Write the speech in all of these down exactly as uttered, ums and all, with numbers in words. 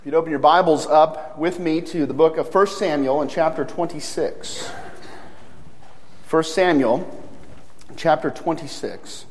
If you'd open your Bibles up with me to the book of First Samuel in chapter twenty-six. First Samuel, chapter twenty-six.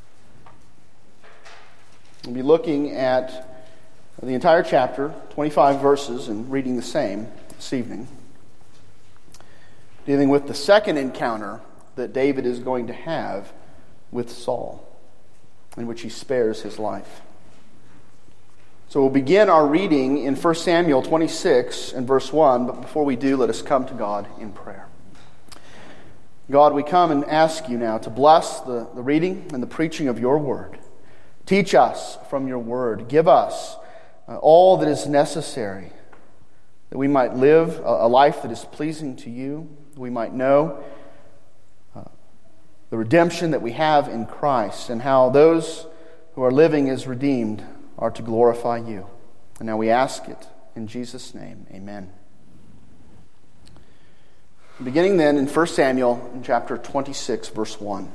We'll be looking at the entire chapter, twenty-five verses, and reading the same this evening. Dealing with the second encounter that David is going to have with Saul, in which he spares his life. So we'll begin our reading in First Samuel twenty-six and verse one, but before we do, let us come to God in prayer. God, we come and ask you now to bless the, the reading and the preaching of your word. Teach us from your word. Give us uh, all that is necessary, that we might live a, a life that is pleasing to you, that we might know uh, the redemption that we have in Christ, and how those who are living as redeemed are to glorify you. And now we ask it in Jesus' name. Amen. Beginning then in First Samuel in chapter twenty-six, verse one.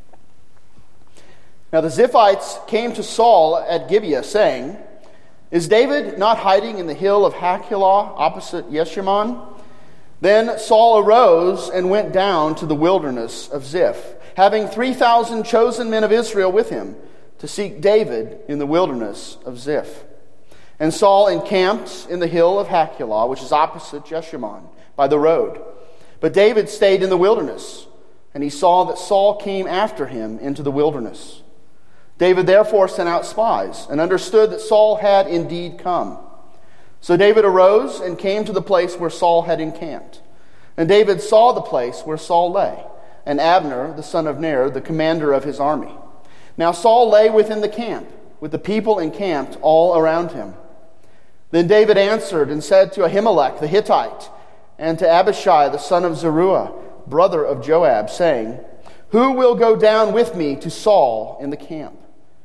Now the Ziphites came to Saul at Gibeah, saying, "Is David not hiding in the hill of Hachilah opposite Jeshimon?" Then Saul arose and went down to the wilderness of Ziph, having three thousand chosen men of Israel with him, to seek David in the wilderness of Ziph. And Saul encamped in the hill of Hachilah, which is opposite Jeshimon, by the road. But David stayed in the wilderness, and he saw that Saul came after him into the wilderness. David therefore sent out spies, and understood that Saul had indeed come. So David arose and came to the place where Saul had encamped. And David saw the place where Saul lay, and Abner, the son of Ner, the commander of his army. Now Saul lay within the camp, with the people encamped all around him. Then David answered and said to Ahimelech the Hittite, and to Abishai the son of Zeruiah, brother of Joab, saying, "Who will go down with me to Saul in the camp?"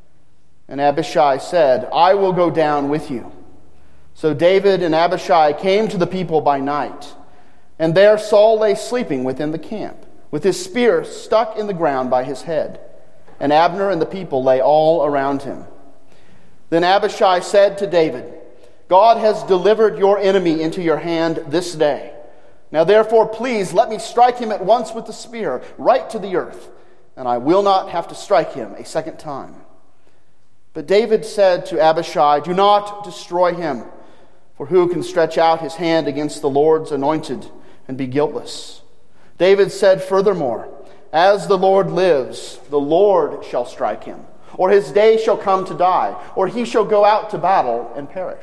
And Abishai said, "I will go down with you." So David and Abishai came to the people by night, and there Saul lay sleeping within the camp, with his spear stuck in the ground by his head. And Abner and the people lay all around him. Then Abishai said to David, "God has delivered your enemy into your hand this day. Now therefore, please let me strike him at once with the spear, right to the earth, and I will not have to strike him a second time." But David said to Abishai, "Do not destroy him, for who can stretch out his hand against the Lord's anointed and be guiltless?" David said furthermore, "As the Lord lives, the Lord shall strike him, or his day shall come to die, or he shall go out to battle and perish.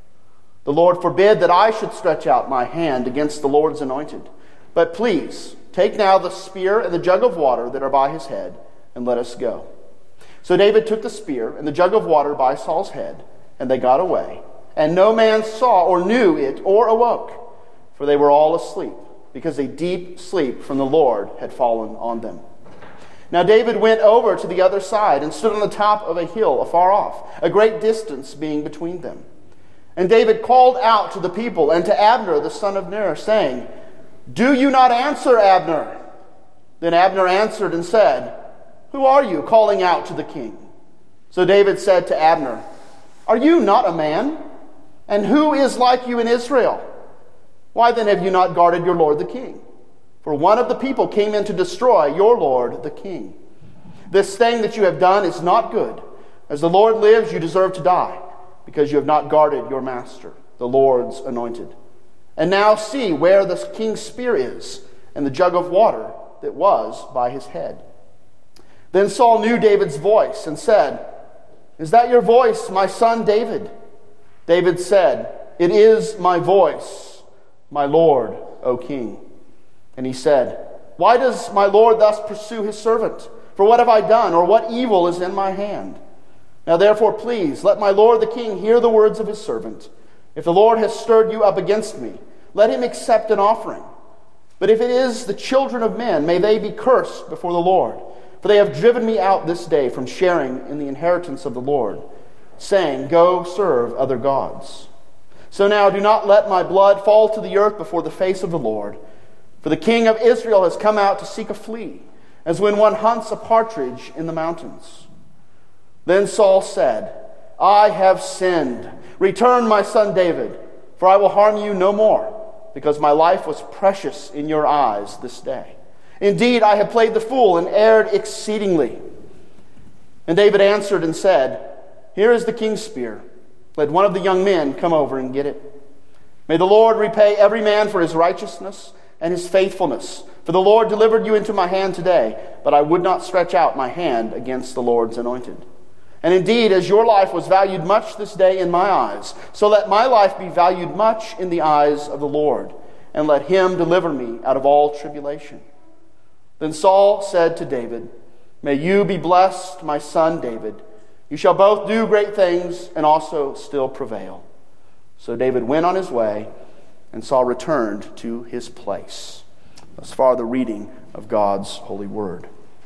The Lord forbid that I should stretch out my hand against the Lord's anointed. But please, take now the spear and the jug of water that are by his head, and let us go." So David took the spear and the jug of water by Saul's head, and they got away. And no man saw or knew it or awoke, for they were all asleep, because a deep sleep from the Lord had fallen on them. Now David went over to the other side and stood on the top of a hill afar off, a great distance being between them. And David called out to the people and to Abner the son of Ner, saying, "Do you not answer, Abner?" Then Abner answered and said, "Who are you calling out to the king?" So David said to Abner, "Are you not a man? And who is like you in Israel? Why then have you not guarded your lord the king? For one of the people came in to destroy your lord the king. This thing that you have done is not good. As the Lord lives, you deserve to die, because you have not guarded your master, the Lord's anointed. And now see where the king's spear is, and the jug of water that was by his head." Then Saul knew David's voice and said, "Is that your voice, my son David?" David said, "It is my voice, my lord, O king." And he said, "Why does my lord thus pursue his servant? For what have I done, or what evil is in my hand? Now therefore, please, let my lord the king hear the words of his servant. If the Lord has stirred you up against me, let him accept an offering. But if it is the children of men, may they be cursed before the Lord. For they have driven me out this day from sharing in the inheritance of the Lord, saying, 'Go serve other gods.' So now do not let my blood fall to the earth before the face of the Lord. For the king of Israel has come out to seek a flea, as when one hunts a partridge in the mountains." Then Saul said, "I have sinned. Return, my son David, for I will harm you no more, because my life was precious in your eyes this day. Indeed, I have played the fool and erred exceedingly." And David answered and said, "Here is the king's spear. Let one of the young men come over and get it. May the Lord repay every man for his righteousness and his faithfulness. For the Lord delivered you into my hand today, but I would not stretch out my hand against the Lord's anointed. And indeed, as your life was valued much this day in my eyes, so let my life be valued much in the eyes of the Lord, and let him deliver me out of all tribulation." Then Saul said to David, "May you be blessed, my son David. You shall both do great things and also still prevail." So David went on his way, and Saul returned to his place. Thus far, the reading of God's holy word.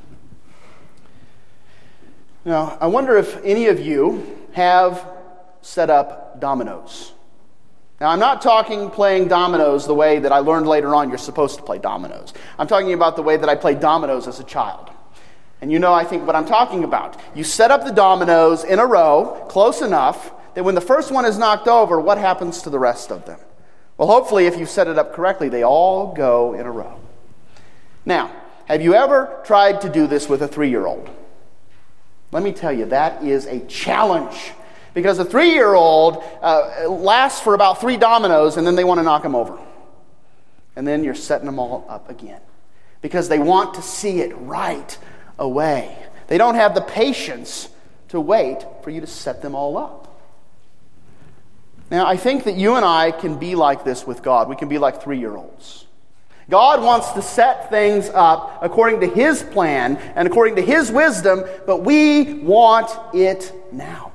Now, I wonder if any of you have set up dominoes. Now, I'm not talking playing dominoes the way that I learned later on you're supposed to play dominoes. I'm talking about the way that I played dominoes as a child. And you know, I think, what I'm talking about. You set up the dominoes in a row, close enough, that when the first one is knocked over, what happens to the rest of them? Well, hopefully, if you set it up correctly, they all go in a row. Now, have you ever tried to do this with a three-year-old? Let me tell you, that is a challenge. Because a three-year-old uh, lasts for about three dominoes, and then they want to knock them over. And then you're setting them all up again. Because they want to see it right away. They don't have the patience to wait for you to set them all up. Now, I think that you and I can be like this with God. We can be like three-year-olds. God wants to set things up according to His plan and according to His wisdom, but we want it now.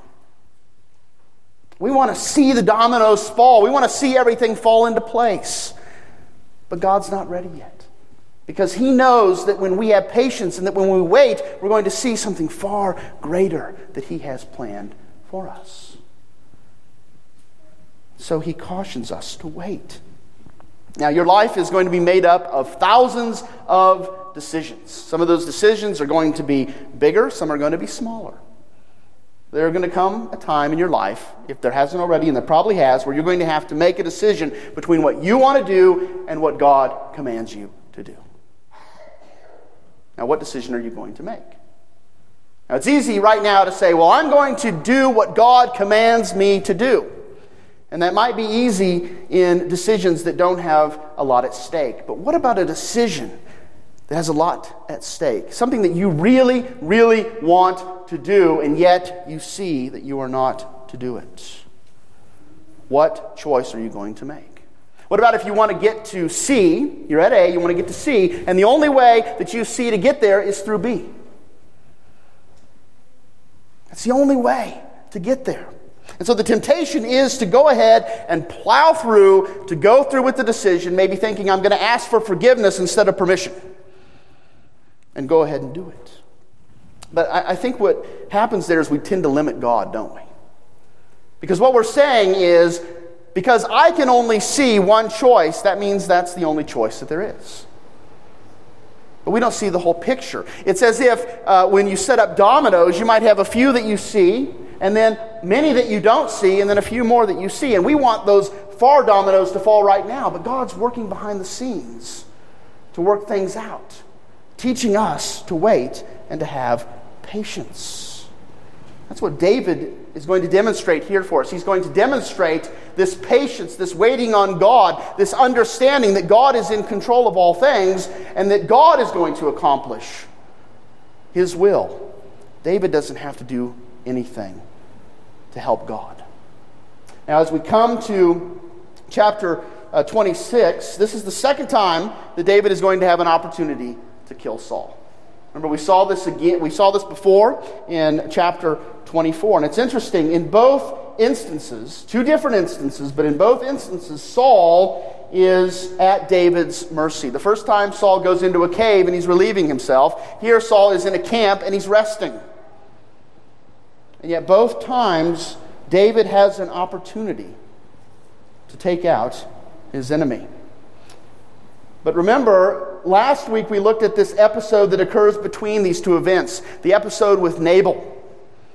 We want to see the dominoes fall. We want to see everything fall into place. But God's not ready yet. Because He knows that when we have patience and that when we wait, we're going to see something far greater that He has planned for us. So He cautions us to wait. Now, your life is going to be made up of thousands of decisions. Some of those decisions are going to be bigger, some are going to be smaller. There's going to come a time in your life, if there hasn't already, and there probably has, where you're going to have to make a decision between what you want to do and what God commands you to do. Now, what decision are you going to make? Now, it's easy right now to say, well, I'm going to do what God commands me to do. And that might be easy in decisions that don't have a lot at stake. But what about a decision that has a lot at stake? Something that you really, really want to do, and yet you see that you are not to do it. What choice are you going to make? What about if you want to get to C, you're at A, you want to get to C, and the only way that you see to get there is through B? That's the only way to get there. And so the temptation is to go ahead and plow through, to go through with the decision, maybe thinking I'm going to ask for forgiveness instead of permission. And go ahead and do it. But I, I think what happens there is we tend to limit God, don't we? Because what we're saying is, because I can only see one choice, that means that's the only choice that there is. But we don't see the whole picture. It's as if uh, when you set up dominoes, you might have a few that you see, and then many that you don't see, and then a few more that you see. And we want those far dominoes to fall right now, but God's working behind the scenes to work things out, teaching us to wait and to have patience. That's what David is going to demonstrate here for us. He's going to demonstrate this patience, this waiting on God, this understanding that God is in control of all things and that God is going to accomplish His will. David doesn't have to do anything to help God. Now, as we come to chapter uh, twenty-six, this is the second time that David is going to have an opportunity to kill Saul. Remember, we saw this again. We saw this before in chapter twenty-four, and it's interesting. In both instances, two different instances, but in both instances, Saul is at David's mercy. The first time, Saul goes into a cave and he's relieving himself. Here, Saul is in a camp and he's resting. And yet both times, David has an opportunity to take out his enemy. But remember, last week we looked at this episode that occurs between these two events, the episode with Nabal.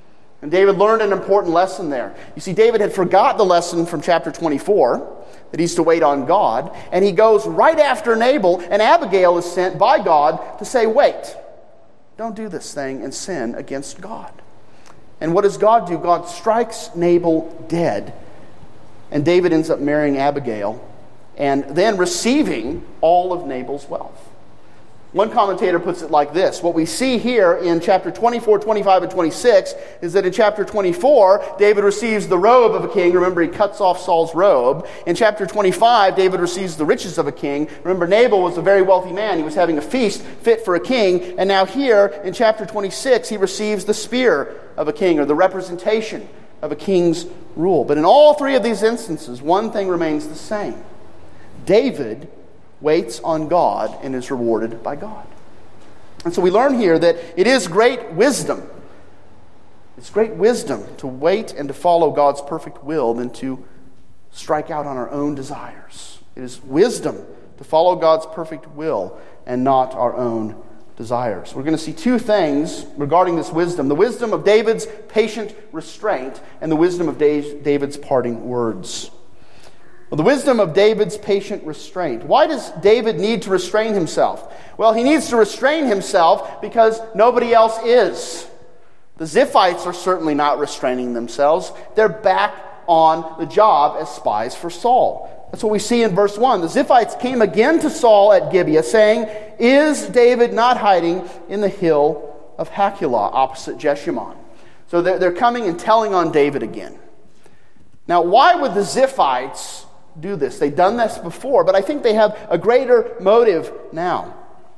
And David learned an important lesson there. You see, David had forgot the lesson from chapter twenty-four, that he's to wait on God, and he goes right after Nabal, and Abigail is sent by God to say, wait, don't do this thing and sin against God. And what does God do? God strikes Nabal dead, and David ends up marrying Abigail, and then receiving all of Nabal's wealth. One commentator puts it like this. What we see here in chapter twenty-four, twenty-five, and twenty-six is that in chapter twenty-four, David receives the robe of a king. Remember, he cuts off Saul's robe. In chapter twenty-five, David receives the riches of a king. Remember, Nabal was a very wealthy man. He was having a feast fit for a king. And now here, in chapter twenty-six, he receives the spear of a king, or the representation of a king's rule. But in all three of these instances, one thing remains the same. David waits on God and is rewarded by God. And so we learn here that it is great wisdom. It's great wisdom to wait and to follow God's perfect will than to strike out on our own desires. It is wisdom to follow God's perfect will and not our own desires. We're going to see two things regarding this wisdom. The wisdom of David's patient restraint and the wisdom of David's parting words. Well, the wisdom of David's patient restraint. Why does David need to restrain himself? Well, he needs to restrain himself because nobody else is. The Ziphites are certainly not restraining themselves. They're back on the job as spies for Saul. That's what we see in verse one. The Ziphites came again to Saul at Gibeah, saying, "Is David not hiding in the hill of Hachilah, opposite Jeshimon?" So they're, they're coming and telling on David again. Now, why would the Ziphites do this? They've done this before, but I think they have a greater motive now.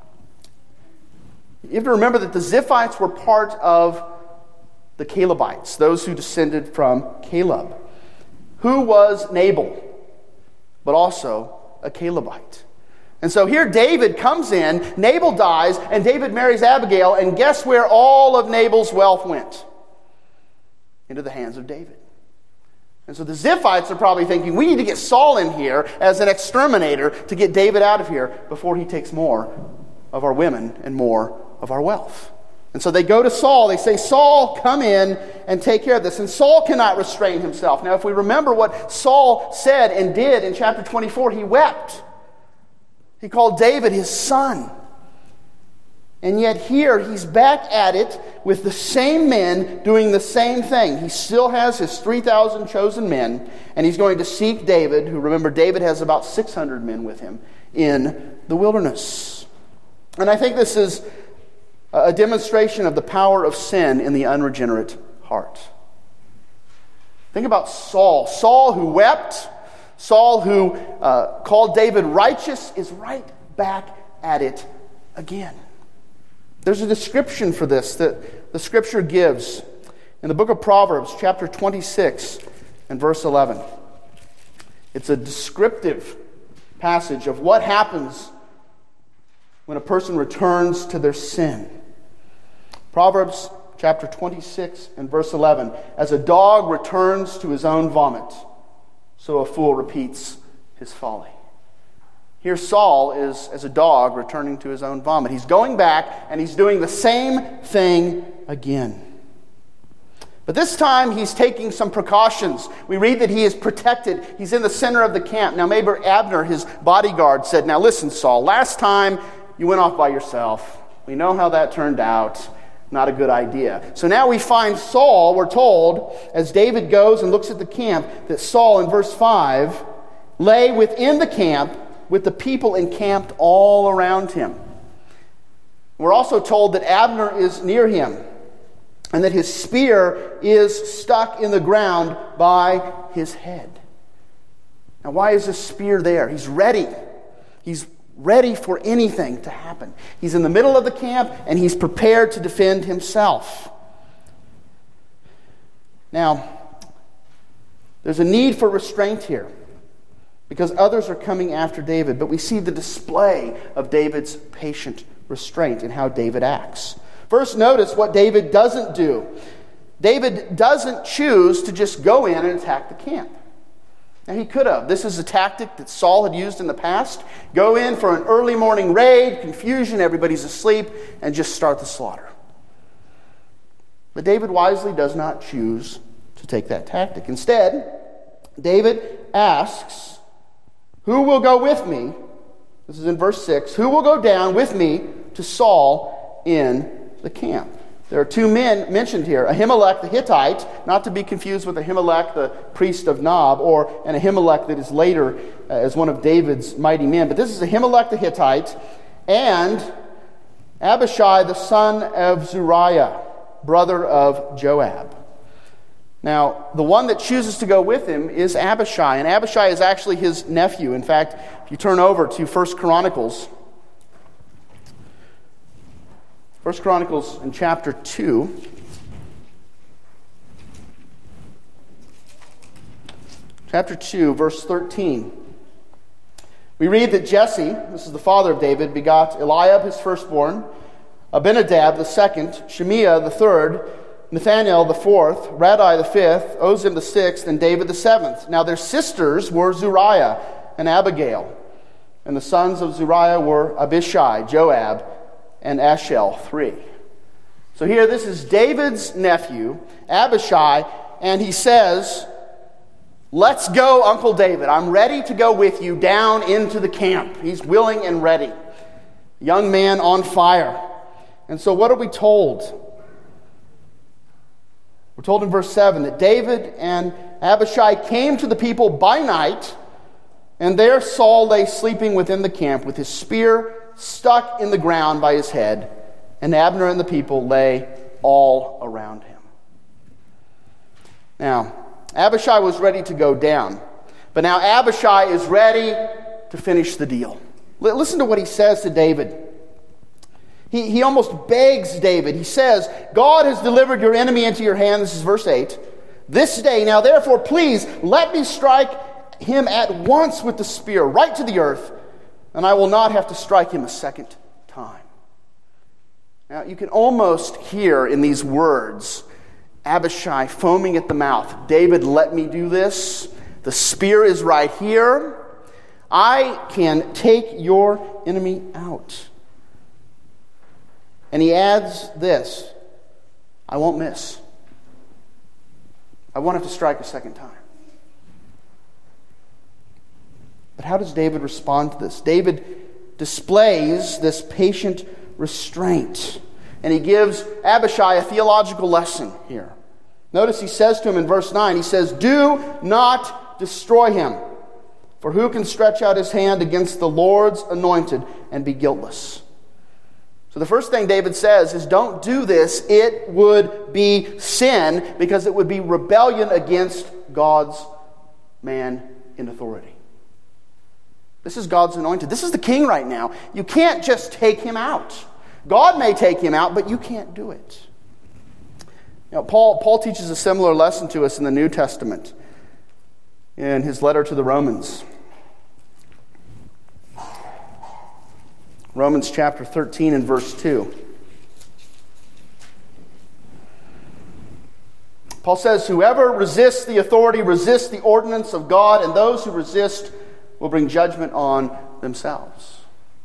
You have to remember that the Ziphites were part of the Calebites, those who descended from Caleb, who was Nabal, but also a Calebite. And so here David comes in, Nabal dies, and David marries Abigail, and guess where all of Nabal's wealth went? Into the hands of David. And so the Ziphites are probably thinking, we need to get Saul in here as an exterminator to get David out of here before he takes more of our women and more of our wealth. And so they go to Saul. They say, Saul, come in and take care of this. And Saul cannot restrain himself. Now, if we remember what Saul said and did in chapter twenty-four, he wept. He called David his son. And yet here he's back at it with the same men doing the same thing. He still has his three thousand chosen men, and he's going to seek David, who, remember, David has about six hundred men with him in the wilderness. And I think this is a demonstration of the power of sin in the unregenerate heart. Think about Saul. Saul who wept, Saul who uh, called David righteous, is right back at it again. There's a description for this that the Scripture gives in the book of Proverbs, chapter twenty-six and verse eleven. It's a descriptive passage of what happens when a person returns to their sin. Proverbs chapter twenty-six and verse eleven. As a dog returns to his own vomit, so a fool repeats his folly. Here Saul is as a dog returning to his own vomit. He's going back and he's doing the same thing again. But this time he's taking some precautions. We read that he is protected. He's in the center of the camp. Now maybe Abner, his bodyguard, said, now listen, Saul, last time you went off by yourself. We know how that turned out. Not a good idea. So now we find Saul, we're told, as David goes and looks at the camp, that Saul in verse five lay within the camp with the people encamped all around him. We're also told that Abner is near him and that his spear is stuck in the ground by his head. Now, why is this spear there? He's ready. He's ready for anything to happen. He's in the middle of the camp and he's prepared to defend himself. Now, there's a need for restraint here, because others are coming after David. But we see the display of David's patient restraint in how David acts. First, notice what David doesn't do. David doesn't choose to just go in and attack the camp. Now, he could have. This is a tactic that Saul had used in the past. Go in for an early morning raid, confusion, everybody's asleep, and just start the slaughter. But David wisely does not choose to take that tactic. Instead, David asks, "Who will go with me?" This is in verse six. "Who will go down with me to Saul in the camp?" There are two men mentioned here, Ahimelech the Hittite, not to be confused with Ahimelech the priest of Nob, or an Ahimelech that is later uh, as one of David's mighty men. But this is Ahimelech the Hittite and Abishai the son of Zeruiah, brother of Joab. Now, the one that chooses to go with him is Abishai, and Abishai is actually his nephew. In fact, if you turn over to First Chronicles, First Chronicles in chapter two, chapter two, verse thirteen, we read that Jesse, this is the father of David, begot Eliab his firstborn, Abinadab the second, Shemiah the third, Nathanael the fourth, Radai the fifth, Ozim the sixth, and David the seventh. Now their sisters were Zeruiah and Abigail, and the sons of Zeruiah were Abishai, Joab, and Ashel, three. So here, this is David's nephew, Abishai, and he says, "Let's go, Uncle David. I'm ready to go with you down into the camp." He's willing and ready. Young man on fire. And so what are we told? We're told in verse seven that David and Abishai came to the people by night, and there Saul lay sleeping within the camp with his spear stuck in the ground by his head, and Abner and the people lay all around him. Now, Abishai was ready to go down, but now Abishai is ready to finish the deal. L- listen to what he says to David. He, he almost begs David. He says, "God has delivered your enemy into your hand." This is verse eight. "This day, now therefore, please let me strike him at once with the spear, right to the earth, and I will not have to strike him a second time." Now, you can almost hear in these words Abishai foaming at the mouth. "David, let me do this. The spear is right here. I can take your enemy out." And he adds this, "I won't miss. I won't have to strike a second time." But how does David respond to this? David displays this patient restraint, and he gives Abishai a theological lesson here. Notice he says to him in verse nine, he says, "Do not destroy him, for who can stretch out his hand against the Lord's anointed and be guiltless?" So the first thing David says is, don't do this. It would be sin, because it would be rebellion against God's man in authority. This is God's anointed. This is the king right now. You can't just take him out. God may take him out, but you can't do it. Now, Paul, Paul teaches a similar lesson to us in the New Testament in his letter to the Romans. Romans chapter thirteen and verse two. Paul says, "Whoever resists the authority resists the ordinance of God, and those who resist will bring judgment on themselves."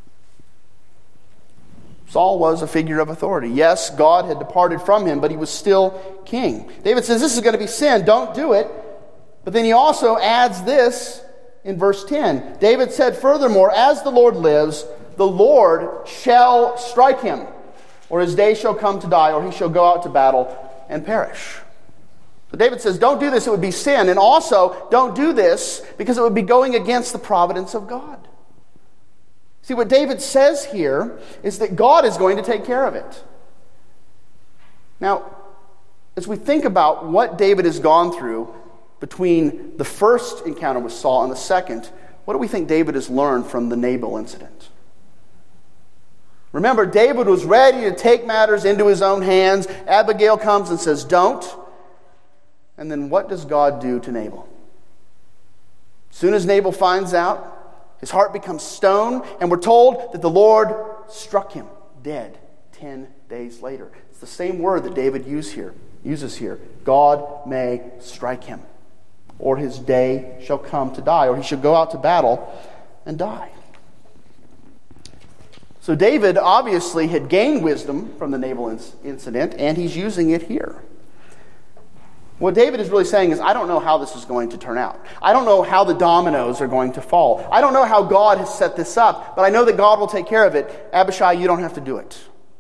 Saul was a figure of authority. Yes, God had departed from him, but he was still king. David says, this is going to be sin. Don't do it. But then he also adds this in verse ten. David said, "Furthermore, as the Lord lives, the Lord shall strike him, or his day shall come to die, or he shall go out to battle and perish." So David says, don't do this, it would be sin. And also, don't do this because it would be going against the providence of God. See, what David says here is that God is going to take care of it. Now, as we think about what David has gone through between the first encounter with Saul and the second, what do we think David has learned from the Nabal incident? Remember, David was ready to take matters into his own hands. Abigail comes and says, "Don't." And then what does God do to Nabal? As soon as Nabal finds out, his heart becomes stone, and we're told that the Lord struck him dead ten days later. It's the same word that David uses here. Uses here. God may strike him, or his day shall come to die, or he shall go out to battle and die. So David obviously had gained wisdom from the naval inc- incident, and he's using it here. What David is really saying is, I don't know how this is going to turn out. I don't know how the dominoes are going to fall. I don't know how God has set this up, but I know that God will take care of it. Abishai, you don't have to do it.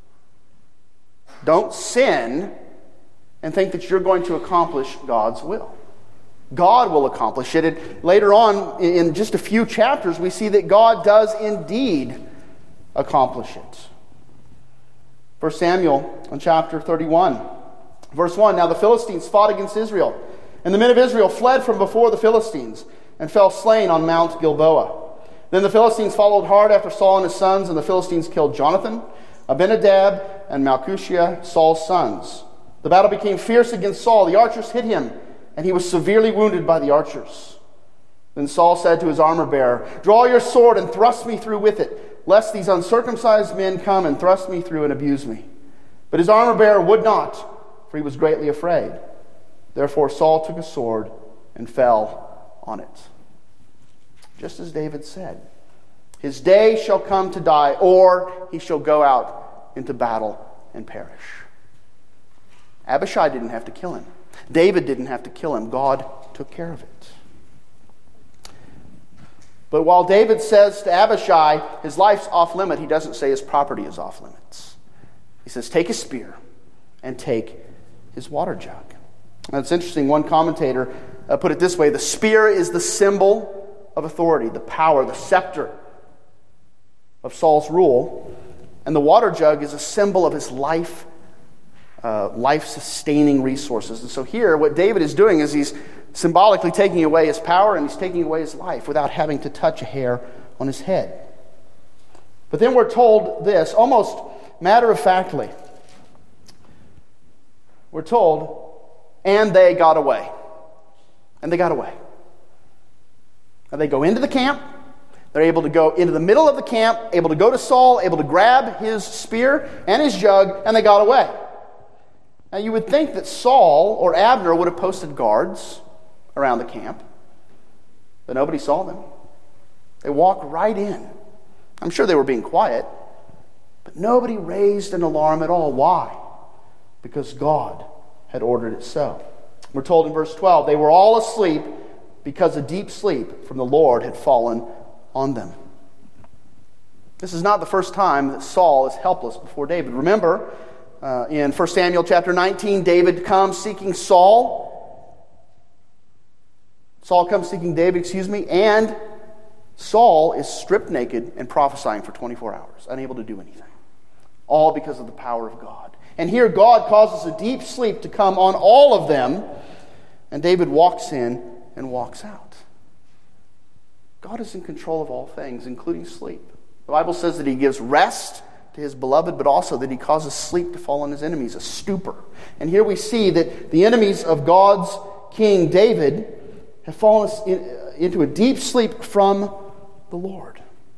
Don't sin and think that you're going to accomplish God's will. God will accomplish it. And later on, in just a few chapters, we see that God does indeed accomplish it. First Samuel in chapter thirty-one, verse one, now the Philistines fought against Israel, and the men of Israel fled from before the Philistines and fell slain on Mount Gilboa. Then the Philistines followed hard after Saul and his sons, and the Philistines killed Jonathan, Abinadab, and Malchishua, Saul's sons. The battle became fierce against Saul. The archers hit him, and he was severely wounded by the archers. Then Saul said to his armor-bearer, draw your sword and thrust me through with it, lest these uncircumcised men come and thrust me through and abuse me. But his armor-bearer would not, for he was greatly afraid. Therefore Saul took a sword and fell on it. Just as David said, his day shall come to die, or he shall go out into battle and perish. Abishai didn't have to kill him. David didn't have to kill him. God took care of it. But while David says to Abishai, his life's off limit, he doesn't say his property is off limits. He says, take his spear and take his water jug. Now, it's interesting. One commentator uh, put it this way: the spear is the symbol of authority, the power, the scepter of Saul's rule, and the water jug is a symbol of his life, uh, life-sustaining resources. And so here, what David is doing is he's symbolically taking away his power and he's taking away his life without having to touch a hair on his head. But then we're told this, almost matter-of-factly. We're told, and they got away. And they got away. And they go into the camp. They're able to go into the middle of the camp, able to go to Saul, able to grab his spear and his jug, and they got away. Now you would think that Saul or Abner would have posted guards around the camp, but nobody saw them. They walked right in. I'm sure they were being quiet, but nobody raised an alarm at all. Why? Because God had ordered it so. We're told in verse twelve, they were all asleep because a deep sleep from the Lord had fallen on them. This is not the first time that Saul is helpless before David. Remember, uh, in First Samuel chapter nineteen, David comes seeking Saul. Saul comes seeking David, excuse me, and Saul is stripped naked and prophesying for twenty-four hours, unable to do anything. All because of the power of God. And here God causes a deep sleep to come on all of them, and David walks in and walks out. God is in control of all things, including sleep. The Bible says that he gives rest to his beloved, but also that he causes sleep to fall on his enemies, a stupor. And here we see that the enemies of God's king David have fallen into a deep sleep from the Lord.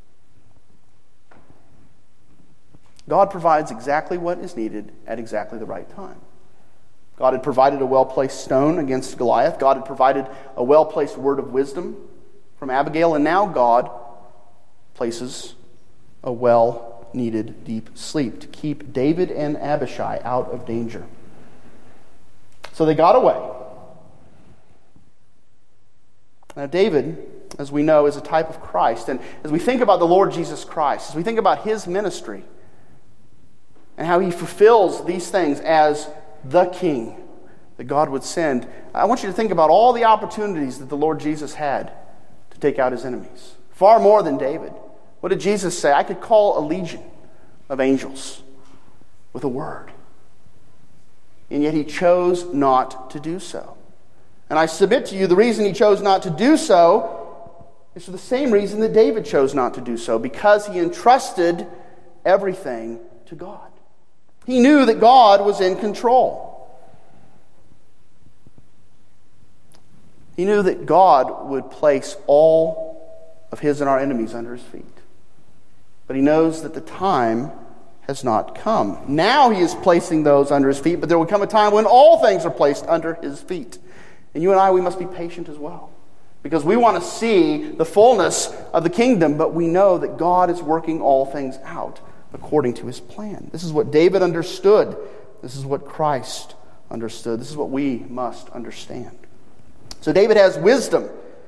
God provides exactly what is needed at exactly the right time. God had provided a well-placed stone against Goliath. God had provided a well-placed word of wisdom from Abigail, and now God places a well-needed deep sleep to keep David and Abishai out of danger. So they got away. Now David, as we know, is a type of Christ, and as we think about the Lord Jesus Christ, as we think about his ministry and how he fulfills these things as the King that God would send, I want you to think about all the opportunities that the Lord Jesus had to take out his enemies. Far more than David. What did Jesus say? I could call a legion of angels with a word. And yet he chose not to do so. And I submit to you, the reason he chose not to do so is for the same reason that David chose not to do so, because he entrusted everything to God. He knew that God was in control. He knew that God would place all of his and our enemies under his feet. But he knows that the time has not come. Now he is placing those under his feet, but there will come a time when all things are placed under his feet. And you and I, we must be patient as well, because we want to see the fullness of the kingdom, but we know that God is working all things out according to his plan. This is what David understood. This is what Christ understood. This is what we must understand. So David has wisdom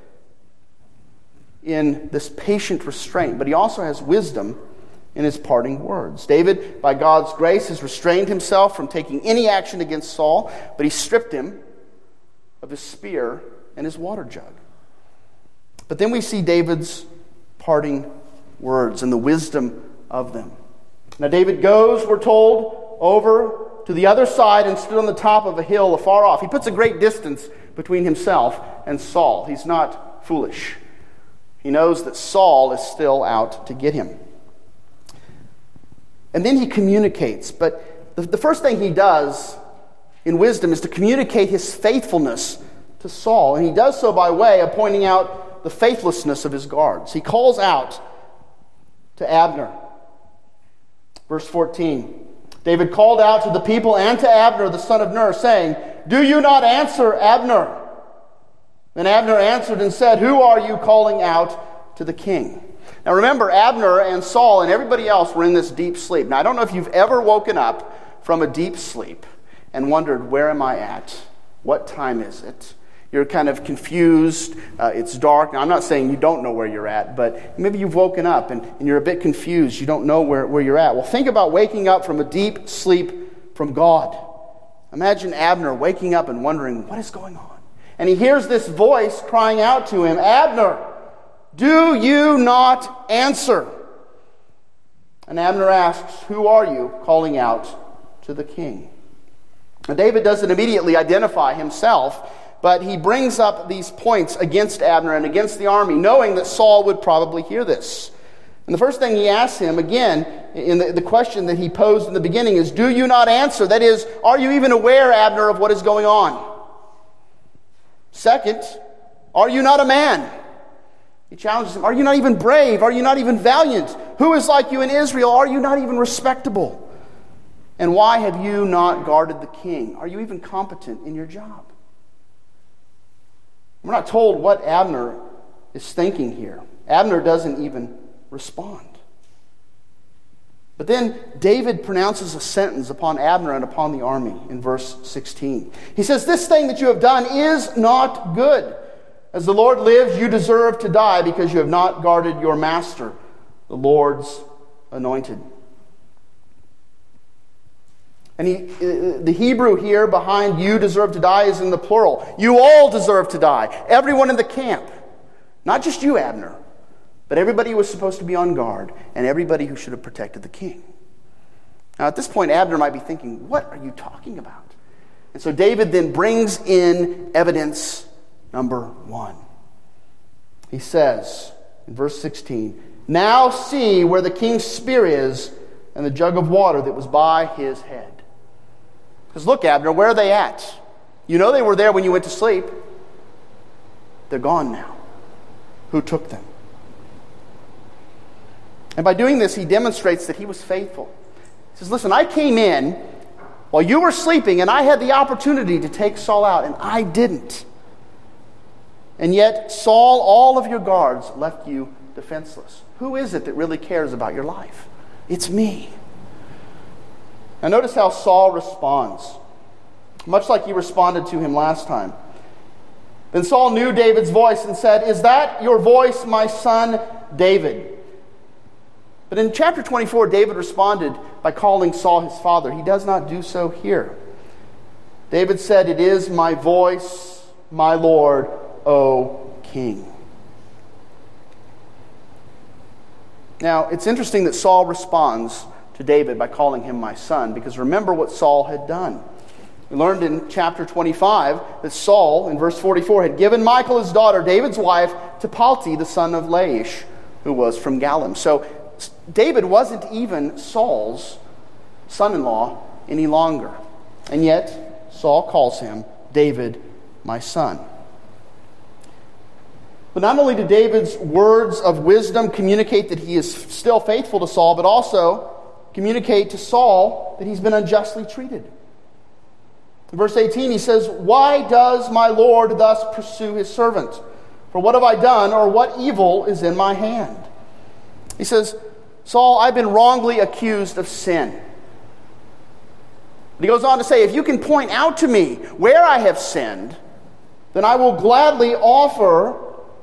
in this patient restraint, but he also has wisdom in his parting words. David, by God's grace, has restrained himself from taking any action against Saul, but he stripped him of his spear and his water jug. But then we see David's parting words and the wisdom of them. Now David goes, we're told, over to the other side and stood on the top of a hill afar off. He puts a great distance between himself and Saul. He's not foolish. He knows that Saul is still out to get him. And then he communicates. But the, the first thing he does in wisdom is to communicate his faithfulness to Saul. And he does so by way of pointing out the faithlessness of his guards. He calls out to Abner. Verse fourteen. David called out to the people and to Abner, the son of Ner, saying, "Do you not answer, Abner?" Then Abner answered and said, "Who are you calling out to the king?" Now remember, Abner and Saul and everybody else were in this deep sleep. Now I don't know if you've ever woken up from a deep sleep and wondered, where am I at? What time is it? You're kind of confused. Uh, it's dark. Now I'm not saying you don't know where you're at, but maybe you've woken up and, and you're a bit confused. You don't know where, where you're at. Well, think about waking up from a deep sleep from God. Imagine Abner waking up and wondering, what is going on? And he hears this voice crying out to him, "Abner, do you not answer?" And Abner asks, "Who are you calling out to the king?" Now, David doesn't immediately identify himself, but he brings up these points against Abner and against the army, knowing that Saul would probably hear this. And the first thing he asks him, again, in the, the question that he posed in the beginning is, "Do you not answer?" That is, are you even aware, Abner, of what is going on? Second, are you not a man? He challenges him. Are you not even brave? Are you not even valiant? Who is like you in Israel? Are you not even respectable? And why have you not guarded the king? Are you even competent in your job? We're not told what Abner is thinking here. Abner doesn't even respond. But then David pronounces a sentence upon Abner and upon the army in verse sixteen. He says, "This thing that you have done is not good. As the Lord lives, you deserve to die because you have not guarded your master, the Lord's anointed." And he, the Hebrew here behind "you deserve to die" is in the plural. You all deserve to die. Everyone in the camp. Not just you, Abner, but everybody who was supposed to be on guard and everybody who should have protected the king. Now at this point, Abner might be thinking, what are you talking about? And so David then brings in evidence number one. He says in verse sixteen, "Now see where the king's spear is and the jug of water that was by his head." Because look, Abner, where are they at? You know they were there when you went to sleep. They're gone now. Who took them? And by doing this, he demonstrates that he was faithful. He says, listen, I came in while you were sleeping, and I had the opportunity to take Saul out, and I didn't. And yet, Saul, all of your guards left you defenseless. Who is it that really cares about your life? It's me. Now notice how Saul responds, much like he responded to him last time. Then Saul knew David's voice and said, "Is that your voice, my son David?" But in chapter twenty-four, David responded by calling Saul his father. He does not do so here. David said, "It is my voice, my Lord, O King." Now, it's interesting that Saul responds to David by calling him my son, because remember what Saul had done. We learned in chapter twenty-five that Saul, in verse forty-four, had given Michal his daughter, David's wife, to Palti, the son of Laish, who was from Gallim. So David wasn't even Saul's son-in-law any longer. And yet, Saul calls him David, my son. But not only do David's words of wisdom communicate that he is still faithful to Saul, but also communicate to Saul that he's been unjustly treated. In verse eighteen, he says, "Why does my Lord thus pursue his servant? For what have I done, or what evil is in my hand?" He says, Saul, I've been wrongly accused of sin. But he goes on to say, if you can point out to me where I have sinned, then I will gladly offer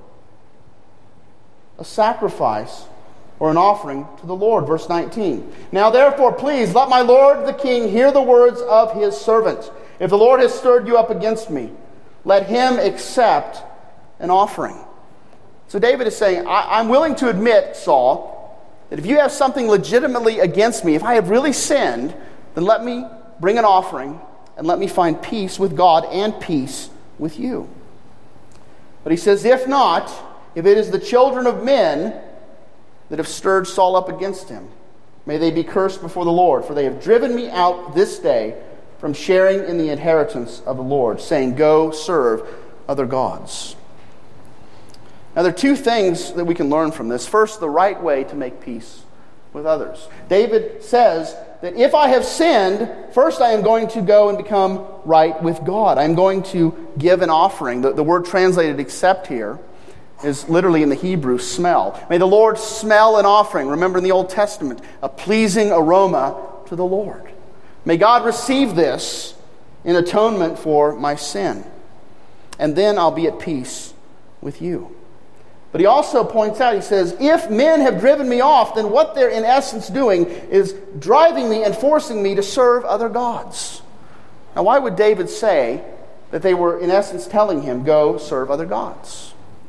a sacrifice or an offering to the Lord. Verse nineteen. Now therefore, please, let my lord the king hear the words of his servant. If the Lord has stirred you up against me, let him accept an offering. So David is saying, I, I'm willing to admit, Saul, that if you have something legitimately against me, if I have really sinned, then let me bring an offering and let me find peace with God and peace with you. But he says, if not, if it is the children of men that have stirred Saul up against him, may they be cursed before the Lord, for they have driven me out this day from sharing in the inheritance of the Lord, saying, go serve other gods. Now, there are two things that we can learn from this. First, the right way to make peace with others. David says that if I have sinned, first I am going to go and become right with God. I'm going to give an offering. The, the word translated accept here is literally in the Hebrew, smell. May the Lord smell an offering. Remember in the Old Testament, a pleasing aroma to the Lord. May God receive this in atonement for my sin. And then I'll be at peace with you. But he also points out, he says, if men have driven me off, then what they're in essence doing is driving me and forcing me to serve other gods. Now, why would David say that they were in essence telling him, go serve other gods?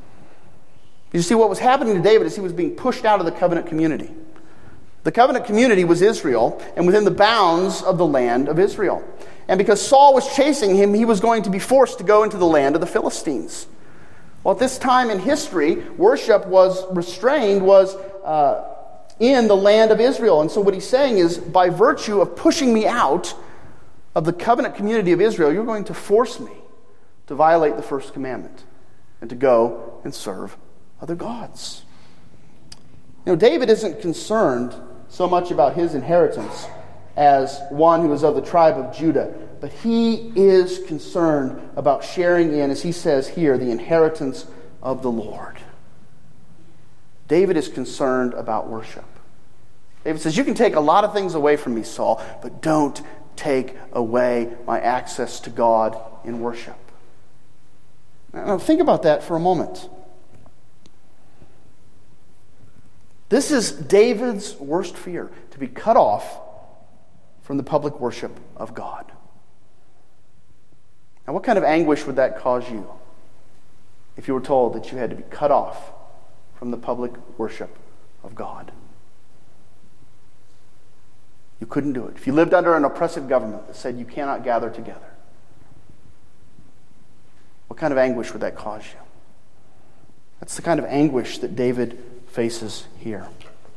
You see, what was happening to David is he was being pushed out of the covenant community. The covenant community was Israel, and within the bounds of the land of Israel. And because Saul was chasing him, he was going to be forced to go into the land of the Philistines. Well, at this time in history, worship was restrained, was uh, in the land of Israel. And so what he's saying is, by virtue of pushing me out of the covenant community of Israel, you're going to force me to violate the first commandment and to go and serve other gods. You know, David isn't concerned so much about his inheritance as one who is of the tribe of Judah, but he is concerned about sharing in, as he says here, the inheritance of the Lord. David is concerned about worship. David says, you can take a lot of things away from me, Saul, but don't take away my access to God in worship. Now think about that for a moment. This is David's worst fear, to be cut off from the public worship of God. Now, what kind of anguish would that cause you if you were told that you had to be cut off from the public worship of God? You couldn't do it. If you lived under an oppressive government that said you cannot gather together, what kind of anguish would that cause you? That's the kind of anguish that David faces here.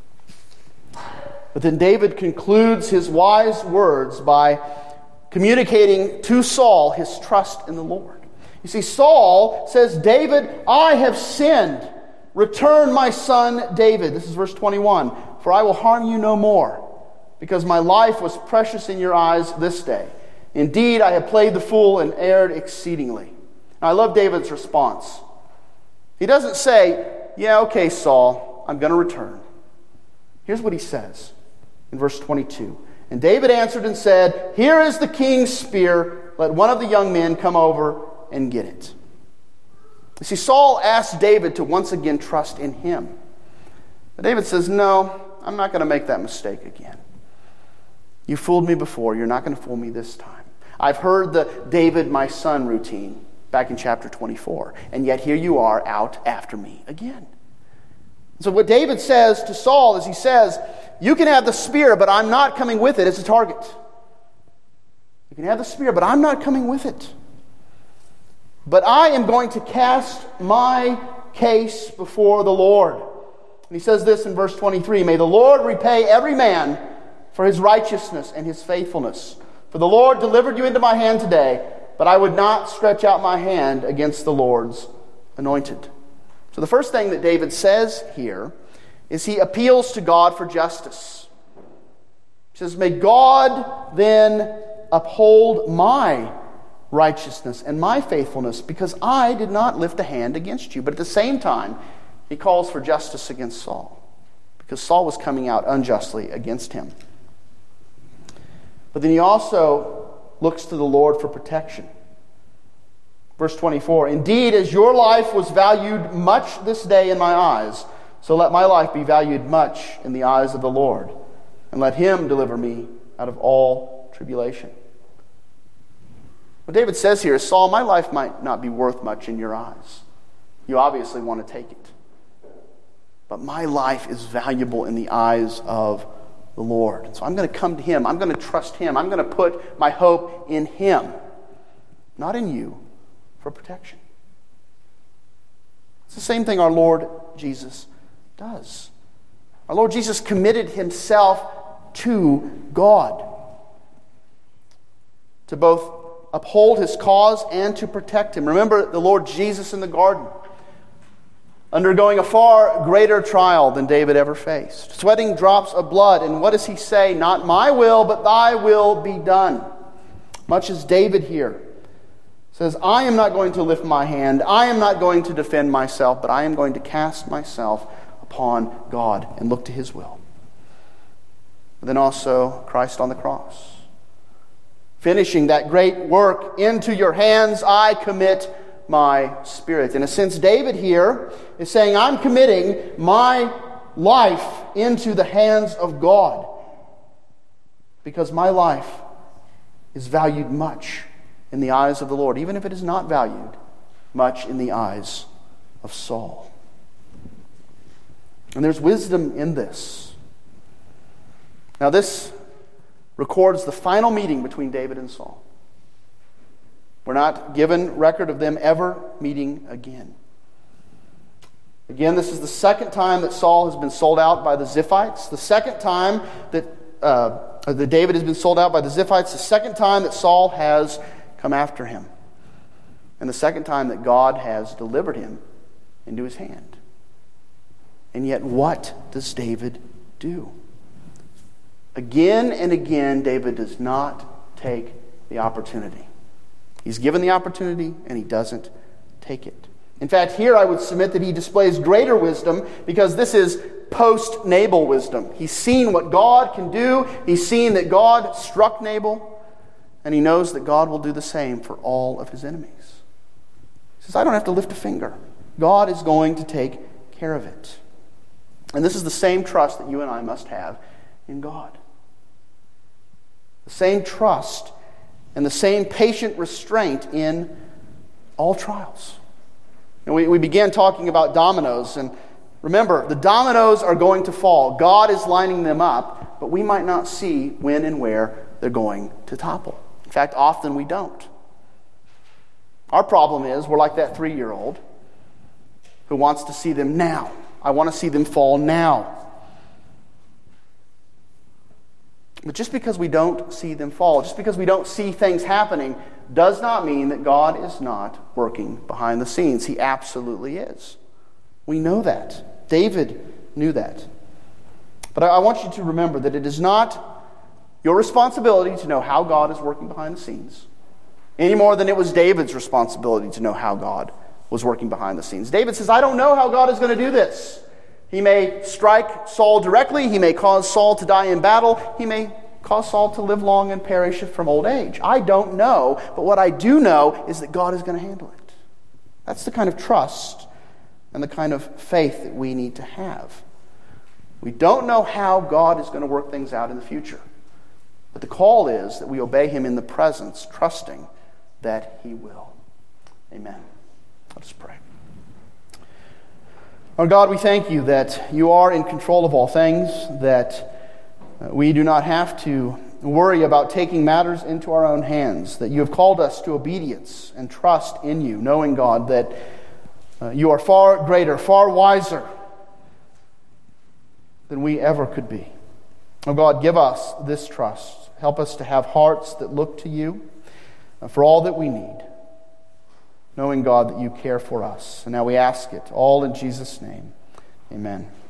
But then David concludes his wise words by communicating to Saul his trust in the Lord. You see, Saul says, David, I have sinned. Return my son David. This is verse twenty-one. For I will harm you no more, because my life was precious in your eyes this day. Indeed, I have played the fool and erred exceedingly. Now, I love David's response. He doesn't say, yeah, okay, Saul, I'm going to return. Here's what he says in verse twenty-two. And David answered and said, here is the king's spear. Let one of the young men come over and get it. You see, Saul asked David to once again trust in him. But David says, no, I'm not going to make that mistake again. You fooled me before. You're not going to fool me this time. I've heard the David, my son routine back in chapter twenty-four. And yet here you are out after me again. So what David says to Saul is he says, you can have the spear, but I'm not coming with it as a target. You can have the spear, but I'm not coming with it. But I am going to cast my case before the Lord. And he says this in verse twenty-three, may the Lord repay every man for his righteousness and his faithfulness. For the Lord delivered you into my hand today, but I would not stretch out my hand against the Lord's anointed. So the first thing that David says here is he appeals to God for justice. He says, may God then uphold my righteousness and my faithfulness, because I did not lift a hand against you. But at the same time, he calls for justice against Saul, because Saul was coming out unjustly against him. But then he also looks to the Lord for protection. Verse twenty-four, "Indeed, as your life was valued much this day in my eyes, so let my life be valued much in the eyes of the Lord, and let him deliver me out of all tribulation." What David says here is, Saul, my life might not be worth much in your eyes. You obviously want to take it. But my life is valuable in the eyes of the Lord. And so I'm going to come to him. I'm going to trust him. I'm going to put my hope in him, not in you, for protection. It's the same thing our Lord Jesus does. Our Lord Jesus committed himself to God, to both uphold his cause and to protect him. Remember the Lord Jesus in the garden, undergoing a far greater trial than David ever faced, sweating drops of blood. And what does he say? "Not my will, but thy will be done." Much as David here says, "I am not going to lift my hand. I am not going to defend myself, but I am going to cast myself upon God and look to his will." But then also Christ on the cross, finishing that great work. "Into your hands I commit my spirit." In a sense, David here is saying, I'm committing my life into the hands of God, because my life is valued much in the eyes of the Lord, even if it is not valued much in the eyes of Saul. And there's wisdom in this. Now this records the final meeting between David and Saul. We're not given record of them ever meeting again. Again, this is the second time that Saul has been sold out by the Ziphites. The second time that, uh, that David has been sold out by the Ziphites. The second time that Saul has come after him. And the second time that God has delivered him into his hand. And yet, what does David do? Again and again, David does not take the opportunity. He's given the opportunity, and he doesn't take it. In fact, here I would submit that he displays greater wisdom, because this is post-Nabal wisdom. He's seen what God can do. He's seen that God struck Nabal, and he knows that God will do the same for all of his enemies. He says, I don't have to lift a finger. God is going to take care of it. And this is the same trust that you and I must have in God. The same trust and the same patient restraint in all trials. And we, we began talking about dominoes, and remember, the dominoes are going to fall. God is lining them up, but we might not see when and where they're going to topple. In fact, often we don't. Our problem is we're like that three-year-old who wants to see them now. I want to see them fall now. But just because we don't see them fall, just because we don't see things happening, does not mean that God is not working behind the scenes. He absolutely is. We know that. David knew that. But I want you to remember that it is not your responsibility to know how God is working behind the scenes, any more than it was David's responsibility to know how God was working behind the scenes. David says, I don't know how God is going to do this. He may strike Saul directly. He may cause Saul to die in battle. He may cause Saul to live long and perish from old age. I don't know, but what I do know is that God is going to handle it. That's the kind of trust and the kind of faith that we need to have. We don't know how God is going to work things out in the future, but the call is that we obey him in the presence, trusting that he will. Amen. Let us pray. Our God, we thank you that you are in control of all things, that we do not have to worry about taking matters into our own hands, that you have called us to obedience and trust in you, knowing, God, that uh, you are far greater, far wiser than we ever could be. Oh God, give us this trust. Help us to have hearts that look to you uh, for all that we need, knowing, God, that you care for us. And now we ask it all in Jesus' name. Amen.